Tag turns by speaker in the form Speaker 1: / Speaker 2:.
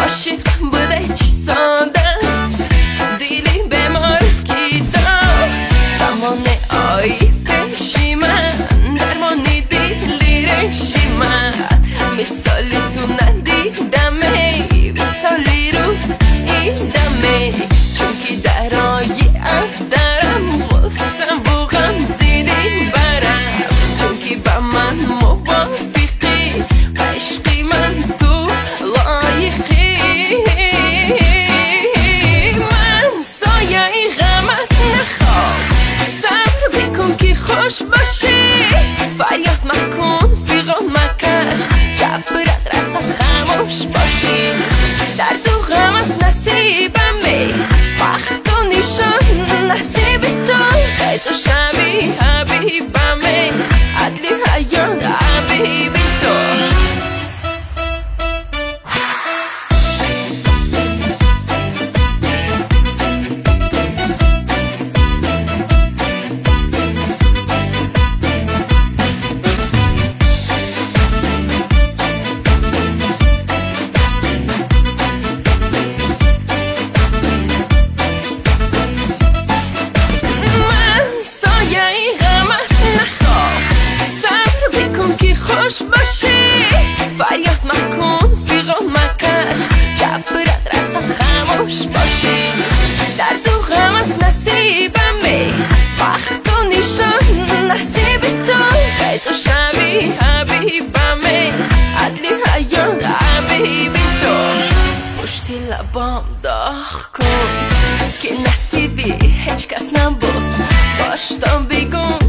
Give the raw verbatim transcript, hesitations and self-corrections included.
Speaker 1: عاشق بوده چی ساده دیلی بیمارت کی دار زمانه آی پیشی من درمانی دیلی رشی من مثالی تو ندیدمه مثالی روت ایدمه چونکی درایی از درم واسم بوغم زیدی برم چونکی با من موافقی و عشقی من تو لایقی من سایه غمت نخوام صبر بکن که خوش باشی فریاد مکن فیغا مکش جبرت رسد خاموش باشی در دو غمت نصیبمه وقت و نشان نصیب تو ای تو شبی حبیبمه عدلی حیات حبیبی تو خوش باشی فریاد مکن فیغا مکش جبرت رسد خاموش باشی در دو غمت نصیبمه وقت و نشان نصیب تو ای تو شبی حبیبمه عدلی حیات حبیبی تو پشتی لبام داغ کن که نصیبی هیچ کس نبود باشتم بگم